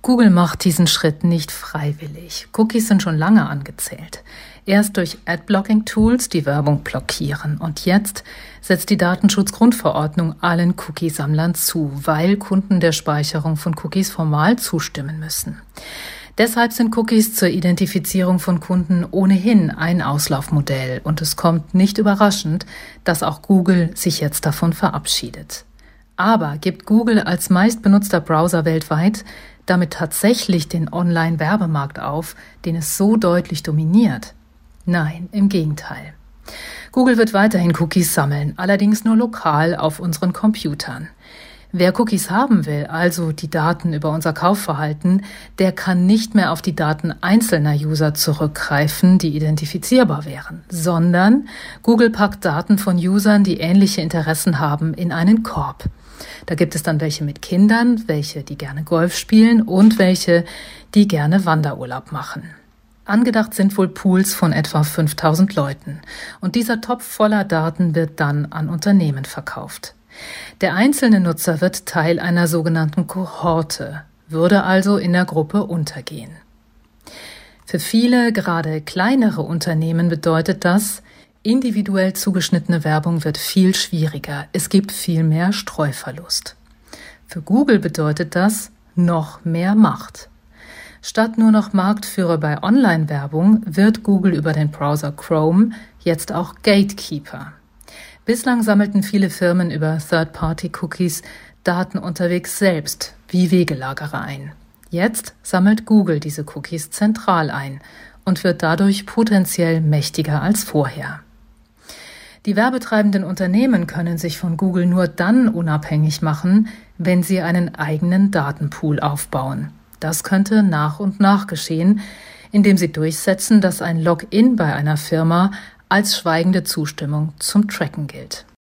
Google macht diesen Schritt nicht freiwillig. Cookies sind schon lange angezählt. Erst durch Ad-Blocking-Tools, die Werbung blockieren. Und jetzt setzt die Datenschutzgrundverordnung allen Cookie-Sammlern zu, weil Kunden der Speicherung von Cookies formal zustimmen müssen. Deshalb sind Cookies zur Identifizierung von Kunden ohnehin ein Auslaufmodell. Und es kommt nicht überraschend, dass auch Google sich jetzt davon verabschiedet. Aber gibt Google als meistbenutzter Browser weltweit damit tatsächlich den Online-Werbemarkt auf, den es so deutlich dominiert? Nein, im Gegenteil. Google wird weiterhin Cookies sammeln, allerdings nur lokal auf unseren Computern. Wer Cookies haben will, also die Daten über unser Kaufverhalten, der kann nicht mehr auf die Daten einzelner User zurückgreifen, die identifizierbar wären, sondern Google packt Daten von Usern, die ähnliche Interessen haben, in einen Korb. Da gibt es dann welche mit Kindern, welche, die gerne Golf spielen und welche, die gerne Wanderurlaub machen. Angedacht sind wohl Pools von etwa 5000 Leuten. Und dieser Topf voller Daten wird dann an Unternehmen verkauft. Der einzelne Nutzer wird Teil einer sogenannten Kohorte, würde also in der Gruppe untergehen. Für viele, gerade kleinere Unternehmen bedeutet das, individuell zugeschnittene Werbung wird viel schwieriger. Es gibt viel mehr Streuverlust. Für Google bedeutet das noch mehr Macht. Statt nur noch Marktführer bei Online-Werbung wird Google über den Browser Chrome jetzt auch Gatekeeper. Bislang sammelten viele Firmen über Third-Party-Cookies Daten unterwegs selbst, wie Wegelagerer ein. Jetzt sammelt Google diese Cookies zentral ein und wird dadurch potenziell mächtiger als vorher. Die werbetreibenden Unternehmen können sich von Google nur dann unabhängig machen, wenn sie einen eigenen Datenpool aufbauen. Das könnte nach und nach geschehen, indem sie durchsetzen, dass ein Login bei einer Firma als schweigende Zustimmung zum Tracken gilt.